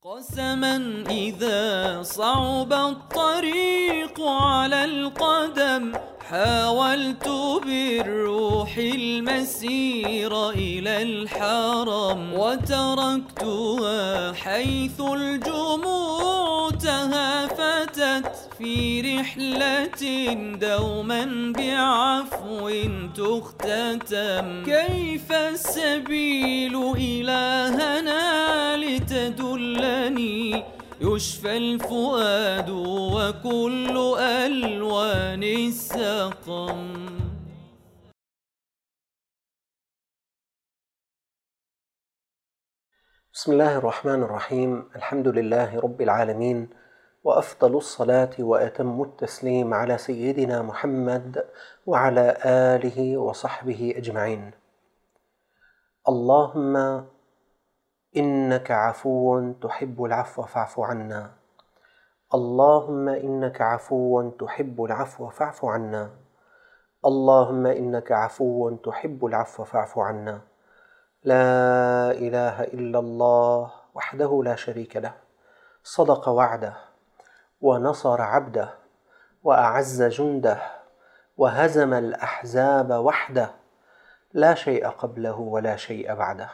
قسما إذا صعب الطريق على القدم حاولت بالروح المسير إلى الحرم وتركتها حيث الجموع تهافتت في رحلة دوما بعفو تختتم. كيف السبيل إلى هنا لتدلني يشفى الفؤاد وكل ألوان السقم. بسم الله الرحمن الرحيم. الحمد لله رب العالمين، وأفضل الصلاة وأتم التسليم على سيدنا محمد وعلى آله وصحبه أجمعين. اللهم إنك عفو تحب العفو فاعف عنا. اللهم إنك عفو تحب العفو فاعف عنا. اللهم إنك عفو تحب العفو فاعف عنا. لا إله إلا الله وحده لا شريك له، صدق وعده ونصر عبده وأعز جنده وهزم الأحزاب وحده، لا شيء قبله ولا شيء بعده.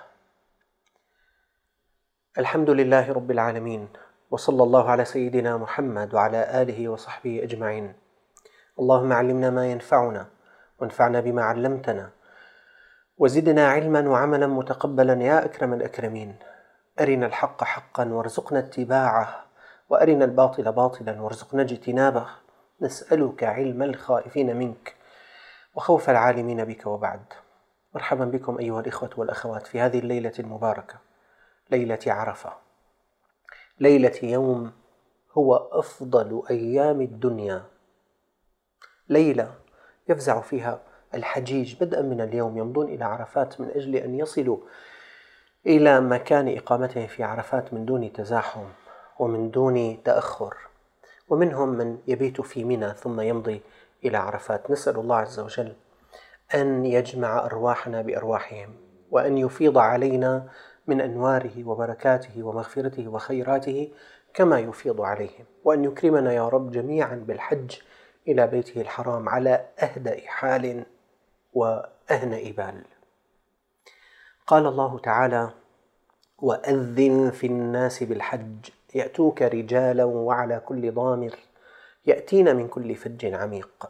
الحمد لله رب العالمين، وصلى الله على سيدنا محمد وعلى آله وصحبه أجمعين. اللهم علمنا ما ينفعنا وانفعنا بما علمتنا وزدنا علما وعملا متقبلا يا أكرم الأكرمين. أرنا الحق حقا وارزقنا اتباعه، وأرنا الباطل باطلا وارزقنا اجتنابه. نسألك علم الخائفين منك وخوف العالمين بك، وبعد. مرحبا بكم أيها الإخوة والأخوات في هذه الليلة المباركة، ليلة عرفة، ليلة يوم هو أفضل أيام الدنيا، ليلة يفزع فيها الحجيج بدءا من اليوم، يمضون إلى عرفات من أجل أن يصلوا إلى مكان إقامتهم في عرفات من دون تزاحم ومن دون تأخر، ومنهم من يبيت في منى ثم يمضي إلى عرفات. نسأل الله عز وجل أن يجمع أرواحنا بأرواحهم، وأن يفيض علينا من أنواره وبركاته ومغفرته وخيراته كما يفيض عليهم، وأن يكرمنا يا رب جميعا بالحج إلى بيته الحرام على أهدأ حال وأهنأ بال. قال الله تعالى: وأذن في الناس بالحج يأتوك رجالا وعلى كل ضامر يأتين من كل فج عميق.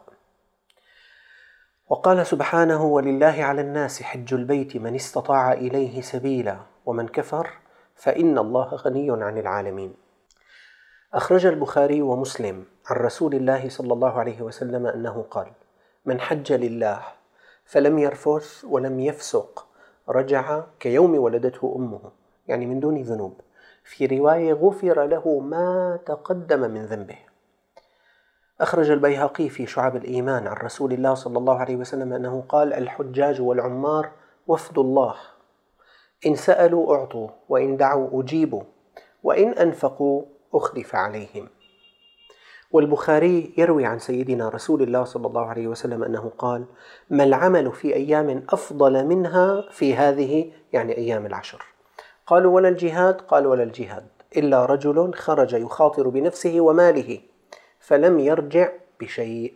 وقال سبحانه: ولله على الناس حج البيت من استطاع إليه سبيلا ومن كفر فإن الله غني عن العالمين. أخرج البخاري ومسلم عن رسول الله صلى الله عليه وسلم أنه قال: من حج لله فلم يرفث ولم يفسق رجع كيوم ولدته أمه، يعني من دون ذنوب. في رواية: غفر له ما تقدم من ذنبه. أخرج البيهقي في شعب الإيمان عن رسول الله صلى الله عليه وسلم أنه قال: الحجاج والعمار وفد الله، إن سألوا أعطوا، وإن دعوا أجيبوا، وإن أنفقوا أخلف عليهم. والبخاري يروي عن سيدنا رسول الله صلى الله عليه وسلم أنه قال: ما العمل في أيام أفضل منها في هذه، يعني أيام العشر؟ قالوا: ولا الجهاد؟ قال: ولا الجهاد إلا رجل خرج يخاطر بنفسه وماله فلم يرجع بشيء.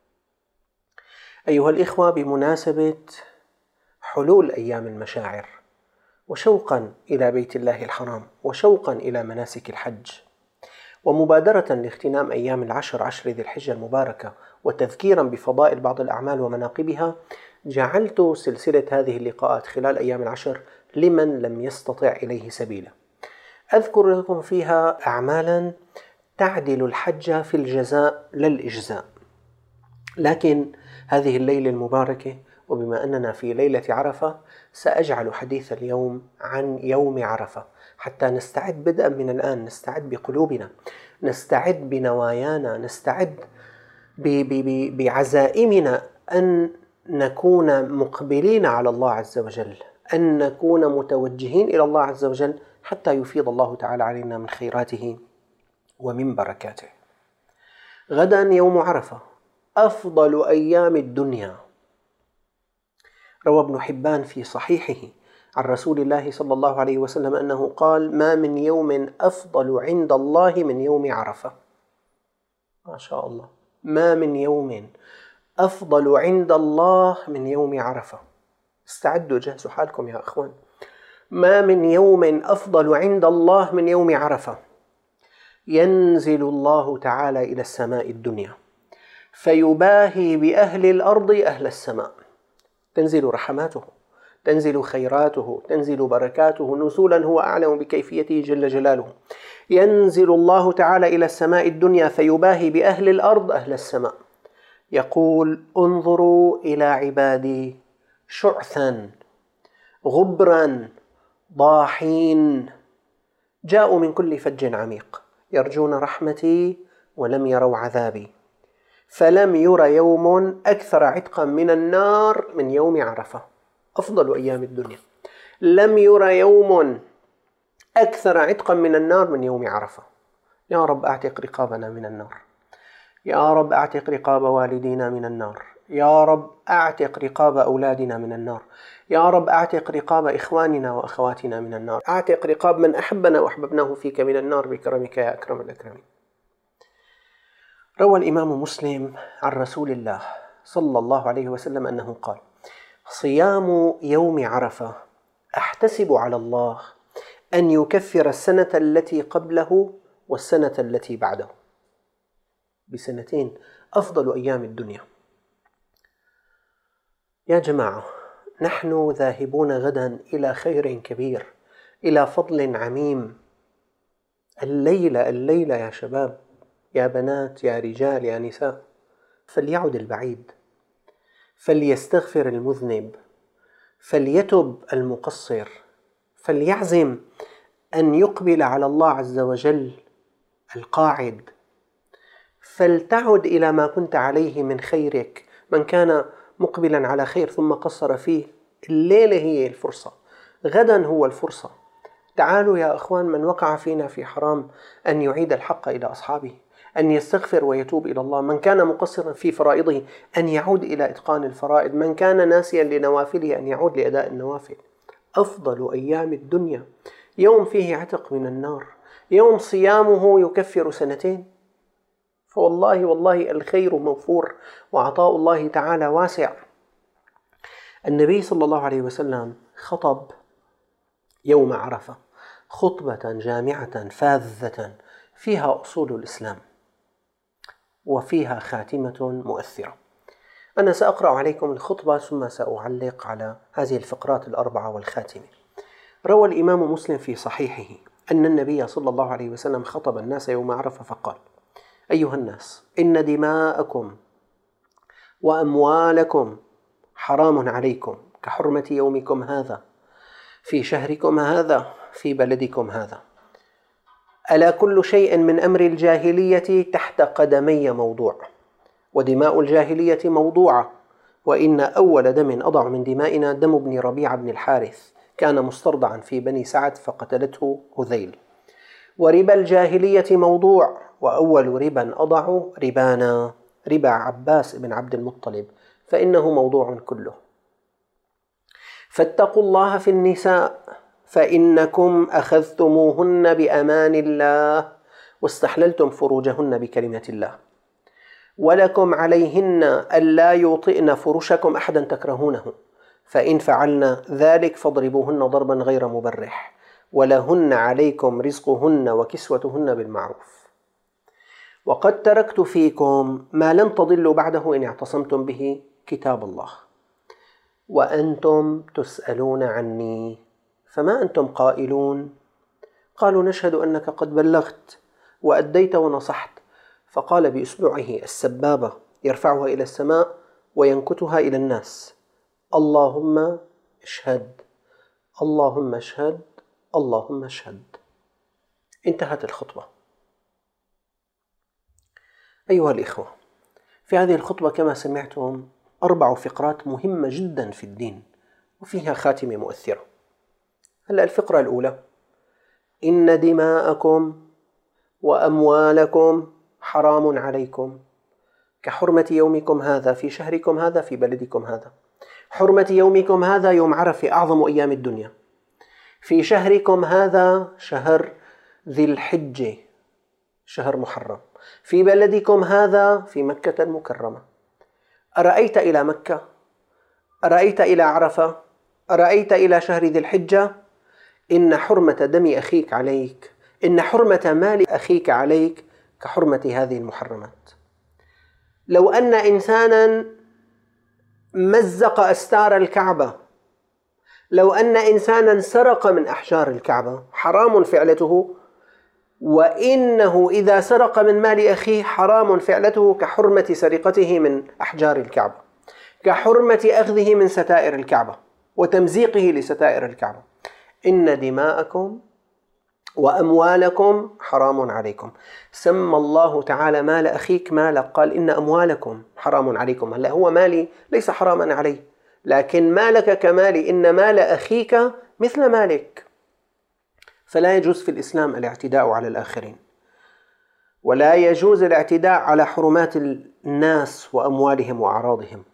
أيها الإخوة، بمناسبة حلول أيام المشاعر وشوقا إلى بيت الله الحرام وشوقا إلى مناسك الحج، ومبادرة لاغتنام أيام العشر، عشر ذي الحجة المباركة، وتذكيرا بفضائل بعض الأعمال ومناقبها، جعلت سلسلة هذه اللقاءات خلال أيام العشر لمن لم يستطع إليه سبيلا. أذكر لكم فيها أعمالا تعدل الحج في الجزاء لا الإجزاء. لكن هذه الليلة المباركة، وبما أننا في ليلة عرفة، سأجعل حديث اليوم عن يوم عرفة، حتى نستعد بدءا من الآن، نستعد بقلوبنا، نستعد بنوايانا، نستعد بعزائمنا أن نكون مقبلين على الله عز وجل، أن نكون متوجهين إلى الله عز وجل حتى يفيض الله تعالى علينا من خيراته ومن بركاته. غدا يوم عرفة، أفضل أيام الدنيا. روى ابن حبان في صحيحه عن رسول الله صلى الله عليه وسلم أنه قال: ما من يوم أفضل عند الله من يوم عرفة. ما شاء الله، ما من يوم أفضل عند الله من يوم عرفة. استعدوا، جهزوا حالكم يا أخوان. ما من يوم أفضل عند الله من يوم عرفة. ينزل الله تعالى إلى السماء الدنيا فيباهي بأهل الأرض أهل السماء. تنزل رحماته، تنزل خيراته، تنزل بركاته نزولا هو أعلم بكيفيته جل جلاله. ينزل الله تعالى إلى السماء الدنيا فيباهي بأهل الأرض أهل السماء، يقول: انظروا إلى عبادي شعثا غبرا ضاحين جاءوا من كل فج عميق يرجون رحمتي ولم يروا عذابي، فلم ير يوم أكثر عتقا من النار من يوم عرفة. أفضل أيام الدنيا. لم ير يوم أكثر عتقا من النار من يوم عرفة. يا رب أعتق رقابنا من النار، يا رب أعتق رقاب والدينا من النار، يا رب أعتق رقاب أولادنا من النار، يا رب أعتق رقاب إخواننا وأخواتنا من النار، أعتق رقاب من أحبنا وأحببناه فيك من النار بكرمك يا أكرم الأكرمين. روى الإمام مسلم عن رسول الله صلى الله عليه وسلم أنه قال: صيام يوم عرفة أحتسب على الله أن يكفر السنة التي قبله والسنة التي بعده. بسنتين، أفضل أيام الدنيا. يا جماعة، نحن ذاهبون غدا إلى خير كبير، إلى فضل عميم. الليلة يا شباب، يا بنات، يا رجال، يا نساء، فليعد البعيد، فليستغفر المذنب، فليتب المقصر، فليعزم أن يقبل على الله عز وجل القاعد، فلتعد إلى ما كنت عليه من خيرك. من كان مقبلا على خير ثم قصر فيه، الليلة هي الفرصة، غدا هو الفرصة. تعالوا يا أخوان، من وقع فينا في حرام أن يعيد الحق إلى أصحابه، أن يستغفر ويتوب إلى الله. من كان مقصرا في فرائضه أن يعود إلى إتقان الفرائض، من كان ناسيا لنوافله أن يعود لأداء النوافل. أفضل أيام الدنيا يوم فيه عتق من النار، يوم صيامه يكفر سنتين. فوالله الخير موفور وعطاء الله تعالى واسع. النبي صلى الله عليه وسلم خطب يوم عرفة خطبة جامعة فاذة فيها أصول الإسلام وفيها خاتمة مؤثرة. أنا سأقرأ عليكم الخطبة ثم سأعلق على هذه الفقرات الأربعة والخاتمة. روى الإمام مسلم في صحيحه أن النبي صلى الله عليه وسلم خطب الناس يوم عرفة فقال: أيها الناس، إن دماءكم وأموالكم حرام عليكم كحرمة يومكم هذا في شهركم هذا في بلدكم هذا. ألا كل شيء من أمر الجاهلية تحت قدمي موضوع، ودماء الجاهلية موضوعة، وإن أول دم أضع من دمائنا دم ابن ربيعة بن الحارث، كان مسترضعا في بني سعد فقتلته هذيل. وربا الجاهلية موضوع، وأول ربا أضع ربانا، ربا عباس بن عبد المطلب، فإنه موضوع كله. فاتقوا الله في النساء فإنكم أخذتموهن بأمان الله واستحللتم فروجهن بكلمة الله، ولكم عليهن ألا يوطئن فرشكم أحدا تكرهونه، فإن فعلن ذلك فاضربوهن ضربا غير مبرح، ولهن عليكم رزقهن وكسوتهن بالمعروف. وقد تركت فيكم ما لن تضلوا بعده إن اعتصمتم به، كتاب الله، وأنتم تسألون عني فما أنتم قائلون؟ قالوا: نشهد أنك قد بلغت وأديت ونصحت. فقال بإصبعه السبابة يرفعها إلى السماء وينكتها إلى الناس: اللهم اشهد، اللهم اشهد، اللهم اشهد. انتهت الخطبة. أيها الإخوة، في هذه الخطبة كما سمعتم 4 فقرات مهمة جدا في الدين وفيها خاتمة مؤثرة. هلأ الفقرة الأولى: إن دماءكم وأموالكم حرام عليكم كحرمة يومكم هذا في شهركم هذا في بلدكم هذا. حرمة يومكم هذا يوم عرفة، أعظم أيام الدنيا، في شهركم هذا شهر ذي الحجة شهر محرم، في بلدكم هذا في مكة المكرمة. أرأيت إلى مكة؟ أرأيت إلى عرفة؟ أرأيت إلى شهر ذي الحجة؟ إن حرمة دم أخيك عليك، إن حرمة مال أخيك عليك كحرمة هذه المحرمات. لو أن إنسانا مزق أستار الكعبة، لو أن إنسانا سرق من أحجار الكعبة، حرام فعلته، وإنه إذا سرق من مال أخيه حرام فعلته كحرمة سرقته من أحجار الكعبة، كحرمة أخذه من ستائر الكعبة وتمزيقه لستائر الكعبة. إن دماءكم وأموالكم حرام عليكم. سمى الله تعالى مال أخيك مالا، قال إن أموالكم حرام عليكم. هلا هو مالي ليس حراما عليه، لكن مالك كمالي، إن مال أخيك مثل مالك. فلا يجوز في الإسلام الاعتداء على الآخرين، ولا يجوز الاعتداء على حرمات الناس وأموالهم وأعراضهم.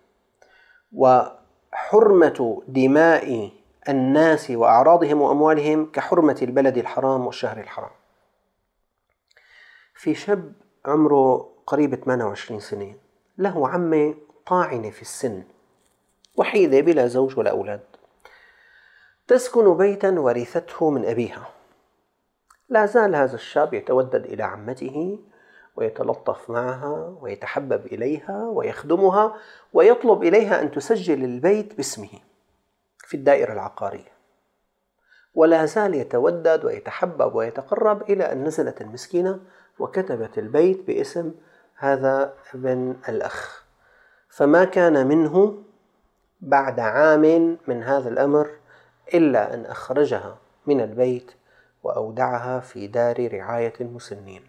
وحرمة دماء الناس وأعراضهم وأموالهم كحرمة البلد الحرام والشهر الحرام. في شاب عمره قريب 28 سنة، له عمة طاعنة في السن، وحيدة بلا زوج ولا أولاد، تسكن بيتا ورثته من أبيها. لا زال هذا الشاب يتودد إلى عمته ويتلطف معها ويتحبب إليها ويخدمها، ويطلب إليها أن تسجل البيت باسمه في الدائرة العقارية، ولا زال يتودد ويتحبب ويتقرب إلى أن نزلت المسكينة وكتبت البيت باسم هذا ابن الأخ. فما كان منه بعد عام من هذا الأمر إلا أن أخرجها من البيت وأودعها في دار رعاية المسنين.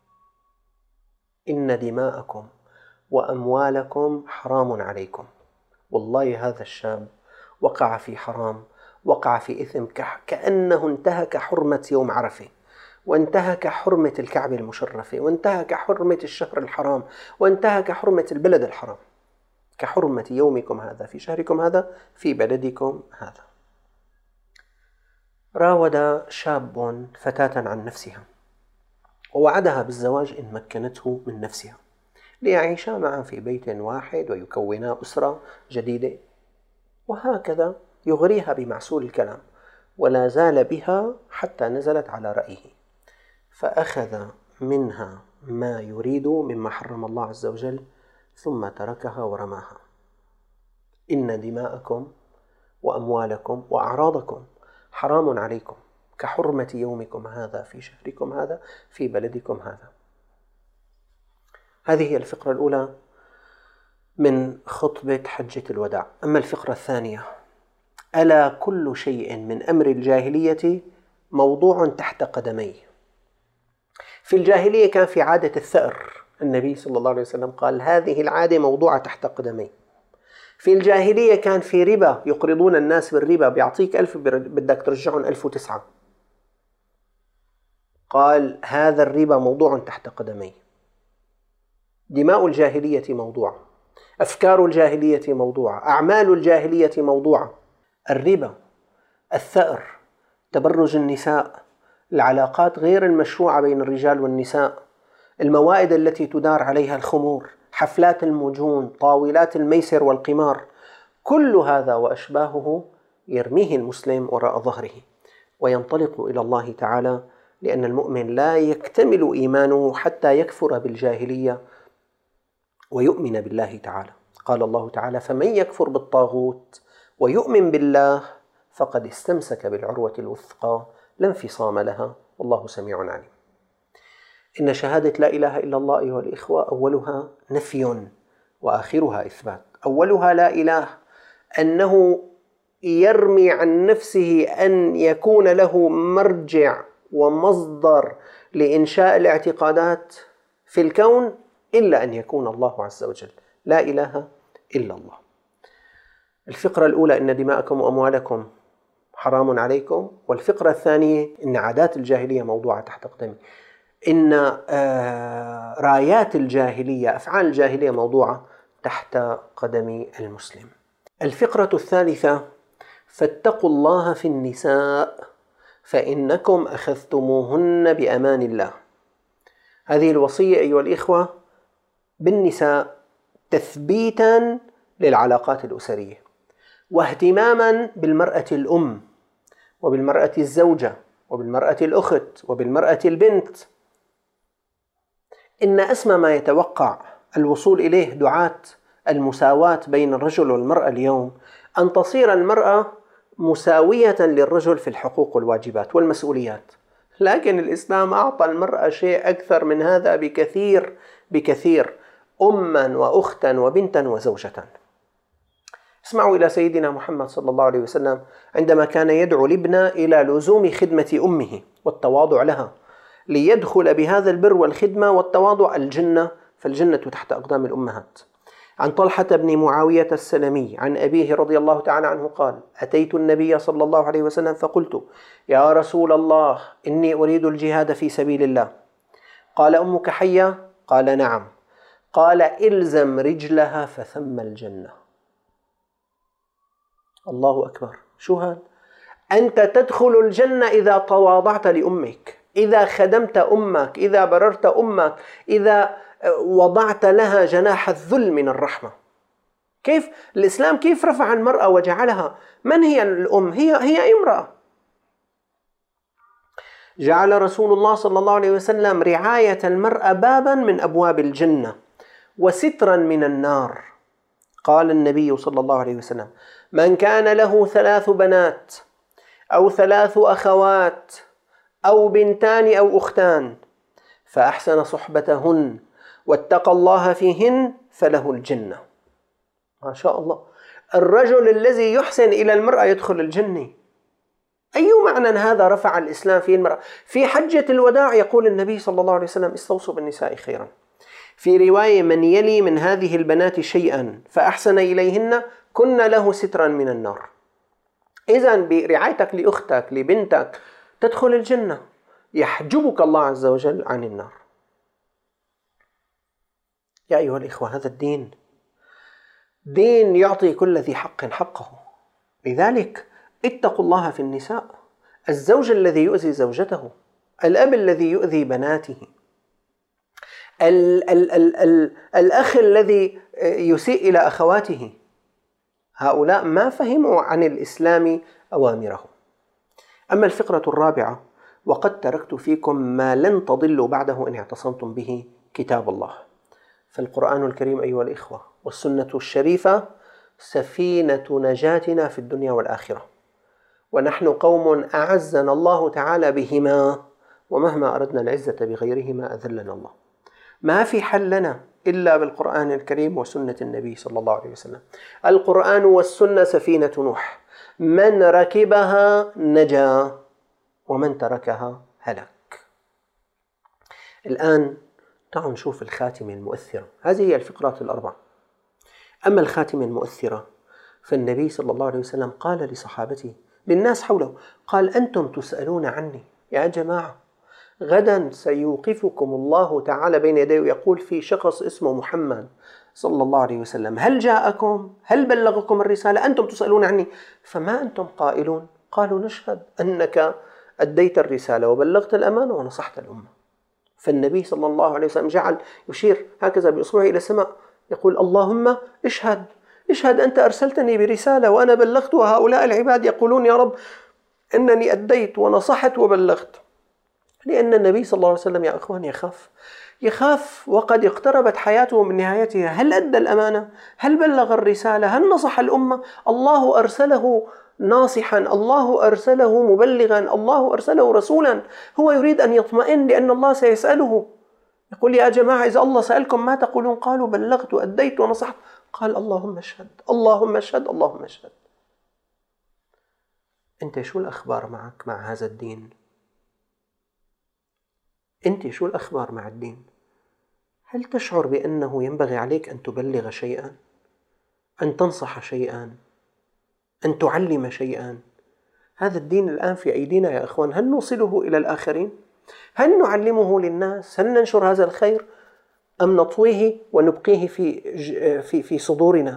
إن دماءكم وأموالكم حرام عليكم. والله هذا الشاب وقع في حرام، وقع في إثم كأنه انتهك حرمة يوم عرفة، وانتهك حرمة الكعبة المشرفة، وانتهك حرمة الشهر الحرام، وانتهك حرمة البلد الحرام، كحرمة يومكم هذا في شهركم هذا في بلدكم هذا. راود شاب فتاة عن نفسها ووعدها بالزواج إن مكنته من نفسها، ليعيشا معا في بيت واحد ويكونا أسرة جديدة، وهكذا يغريها بمعسول الكلام، ولا زال بها حتى نزلت على رأيه، فأخذ منها ما يريد مما حرم الله عز وجل ثم تركها ورماها. إن دماءكم وأموالكم وأعراضكم حرام عليكم كحرمة يومكم هذا في شهركم هذا في بلدكم هذا. هذه هي الفقرة الأولى من خطبة حجة الوداع. أما الفقرة الثانية: ألا كل شيء من أمر الجاهلية موضوع تحت قدمي. في الجاهلية كان في عادة الثأر، النبي صلى الله عليه وسلم قال هذه العادة موضوعة تحت قدمي. في الجاهلية كان في ربا، يقرضون الناس بالربا، بيعطيك 1000 بدك ترجعهم 1009. قال هذا الربا موضوع تحت قدمي. دماء الجاهلية موضوعة، أفكار الجاهلية موضوعة، أعمال الجاهلية موضوعة. الربا، الثأر، تبرج النساء، العلاقات غير المشروعة بين الرجال والنساء، الموائد التي تدار عليها الخمور، حفلات المجون، طاولات الميسر والقمار، كل هذا وأشباهه يرميه المسلم وراء ظهره وينطلق إلى الله تعالى، لأن المؤمن لا يكتمل إيمانه حتى يكفر بالجاهلية ويؤمن بالله تعالى. قال الله تعالى فمن يكفر بالطاغوت ويؤمن بالله فقد استمسك بالعروة الوثقى لا انفصام لها والله سميع عليم. إن شهادة لا إله إلا الله أيها الإخوة أولها نفي وآخرها إثبات. أولها لا إله، أنه يرمي عن نفسه أن يكون له مرجع ومصدر لإنشاء الاعتقادات في الكون إلا أن يكون الله عز وجل. لا إله إلا الله. الفقرة الأولى إن دماءكم وأموالكم حرام عليكم، والفقرة الثانية إن عادات الجاهلية موضوعة تحت قدمي، إن رايات الجاهلية، أفعال الجاهلية موضوعة تحت قدم المسلم. الفقرة الثالثة فاتقوا الله في النساء فإنكم أخذتموهن بأمان الله. هذه الوصية أيها الإخوة بالنساء تثبيتا للعلاقات الأسرية، واهتماما بالمرأة الأم وبالمرأة الزوجة وبالمرأة الأخت وبالمرأة البنت. إن أسمى ما يتوقع الوصول إليه دعاة المساواة بين الرجل والمرأة اليوم أن تصير المرأة مساوية للرجل في الحقوق والواجبات والمسؤوليات، لكن الإسلام أعطى المرأة شيء أكثر من هذا بكثير بكثير، أما وأختا وبنتا وزوجة. اسمعوا إلى سيدنا محمد صلى الله عليه وسلم عندما كان يدعو الابن إلى لزوم خدمة أمه والتواضع لها ليدخل بهذا البر والخدمة والتواضع الجنة، فالجنة تحت أقدام الأمهات. عن طلحة بن معاوية السلمي عن أبيه رضي الله تعالى عنه قال: أتيت النبي صلى الله عليه وسلم فقلت: يا رسول الله إني أريد الجهاد في سبيل الله. قال: أمك حية؟ قال: نعم. قال: إلزم رجلها فثم الجنة. الله أكبر. شو هذا؟ أنت تدخل الجنة إذا تواضعت لأمك، إذا خدمت أمك، إذا بررت أمك، إذا وضعت لها جناح الذل من الرحمة. كيف الإسلام كيف رفع المرأة وجعلها؟ من هي الأم؟ هي امرأة. جعل رسول الله صلى الله عليه وسلم رعاية المرأة بابا من أبواب الجنة وسترا من النار. قال النبي صلى الله عليه وسلم: من كان له 3 بنات أو 3 أخوات أو بنتان أو أختان فأحسن صحبتهن واتقى الله فيهن فله الجنة. ما شاء الله، الرجل الذي يحسن إلى المرأة يدخل الجنة. أي معنى هذا رفع الإسلام فيه المرأة؟ في حجة الوداع يقول النبي صلى الله عليه وسلم: استوصوا بالنساء خيرا. في رواية: من يلي من هذه البنات شيئا فأحسن إليهن كن له سترا من النار. إذن برعايتك لأختك لبنتك تدخل الجنة، يحجبك الله عز وجل عن النار. يا أيها الإخوة، هذا الدين دين يعطي كل ذي حق حقه. لذلك اتقوا الله في النساء. الزوج الذي يؤذي زوجته، الأب الذي يؤذي بناته، الأخ الذي يسيء إلى أخواته، هؤلاء ما فهموا عن الإسلام أوامره. أما الفقرة الرابعة: وقد تركت فيكم ما لن تضلوا بعده إن اعتصمتم به كتاب الله. فالقرآن الكريم أيها الإخوة والسنة الشريفة سفينة نجاتنا في الدنيا والآخرة، ونحن قوم أعزنا الله تعالى بهما، ومهما أردنا العزة بغيرهما أذلنا الله. ما في حل لنا إلا بالقرآن الكريم وسنة النبي صلى الله عليه وسلم. القرآن والسنة سفينة نوح، من ركبها نجا ومن تركها هلك. الآن تعالوا نشوف الخاتمة المؤثرة. هذه هي الفقرات الأربع. أما الخاتمة المؤثرة فالنبي صلى الله عليه وسلم قال لصحابته للناس حوله، قال: أنتم تسألون عني. يا جماعة، غدا سيوقفكم الله تعالى بين يديه ويقول في شخص اسمه محمد صلى الله عليه وسلم: هل جاءكم؟ هل بلغكم الرسالة؟ أنتم تسألون عني فما أنتم قائلون؟ قالوا: نشهد أنك أديت الرسالة وبلغت الأمانة ونصحت الأمة. فالنبي صلى الله عليه وسلم جعل يشير هكذا بإصبعه إلى السماء يقول: اللهم اشهد، اشهد أنت أرسلتني برسالة وأنا بلغت، وهؤلاء العباد يقولون يا رب أنني أديت ونصحت وبلغت. لأن النبي صلى الله عليه وسلم يا أخوان يخاف وقد اقتربت حياته من نهايتها. هل أدى الأمانة؟ هل بلغ الرسالة؟ هل نصح الأمة؟ الله أرسله ناصحا، الله أرسله مبلغا، الله أرسله رسولا. هو يريد أن يطمئن لأن الله سيسأله. يقول: يا جماعة، إذا الله سألكم ما تقولون؟ قالوا: بلغت وأديت ونصحت. قال: اللهم اشهد، اللهم اشهد، اللهم اشهد. أنت شو الأخبار معك مع هذا الدين؟ أنت شو الأخبار مع الدين؟ هل تشعر بأنه ينبغي عليك أن تبلغ شيئا، أن تنصح شيئا، أن تعلم شيئا؟ هذا الدين الآن في أيدينا يا أخوان. هل نوصله إلى الآخرين؟ هل نعلمه للناس؟ هل ننشر هذا الخير؟ أم نطويه ونبقيه في صدورنا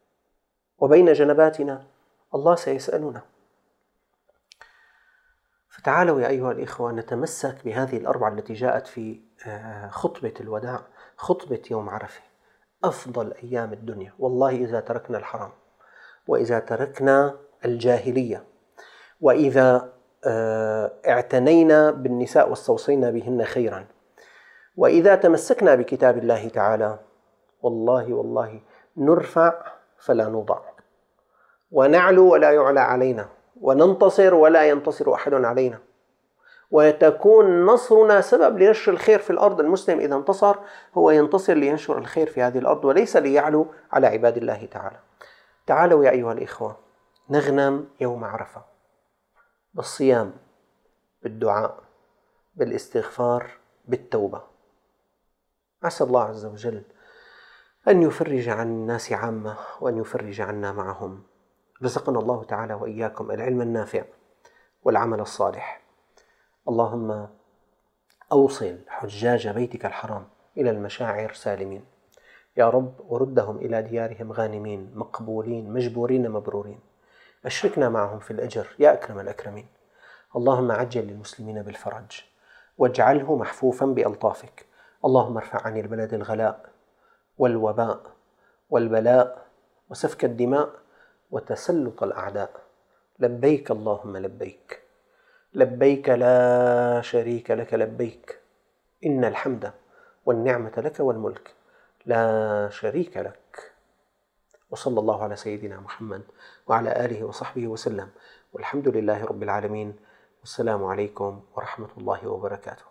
وبين جنباتنا؟ الله سيسألنا. فتعالوا يا أيها الإخوة نتمسك بهذه الأربعة التي جاءت في خطبة الوداع، خطبة يوم عرفة. أفضل أيام الدنيا والله إذا تركنا الحرام، وإذا تركنا الجاهلية، وإذا اعتنينا بالنساء واستوصينا بهن خيرا، وإذا تمسكنا بكتاب الله تعالى، والله نرفع فلا نوضع، ونعلو ولا يعلى علينا، وننتصر ولا ينتصر أحد علينا، وتكون نصرنا سبب لنشر الخير في الأرض. المسلم إذا انتصر هو ينتصر لينشر الخير في هذه الأرض وليس ليعلو على عباد الله تعالى. تعالوا يا أيها الإخوة نغنم يوم عرفة بالصيام، بالدعاء، بالاستغفار، بالتوبة. عسى الله عز وجل أن يفرج عن الناس عامة وأن يفرج عنا معهم. رزقنا الله تعالى وإياكم العلم النافع والعمل الصالح. اللهم أوصل حجاج بيتك الحرام إلى المشاعر سالمين يا رب، وردهم إلى ديارهم غانمين مقبولين مجبورين مبرورين. أشركنا معهم في الأجر يا أكرم الأكرمين. اللهم عجل للمسلمين بالفرج واجعله محفوفا بألطافك. اللهم ارفع عن البلد الغلاء والوباء والبلاء وسفك الدماء وتسلط الأعداء. لبيك اللهم لبيك، لبيك لا شريك لك لبيك، إن الحمد والنعمة لك والملك لا شريك لك. وصلى الله على سيدنا محمد وعلى آله وصحبه وسلم، والحمد لله رب العالمين، والسلام عليكم ورحمة الله وبركاته.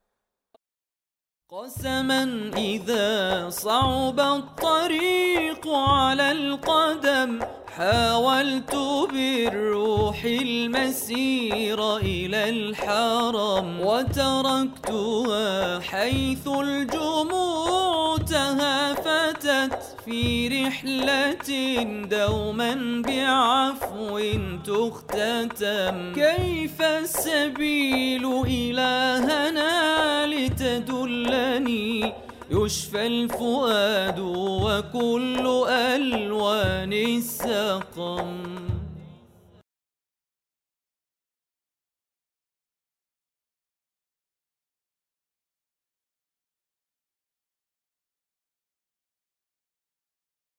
قسما إذا صعب الطريق على القدم، حاولت بالروح المسير إلى الحرم، وتركتها حيث الجموع تهافتت في رحلة دوما بعفو تختتم. كيف السبيل إلى هنا لتدلني، يشفى الفؤاد وكل ألوان السقم.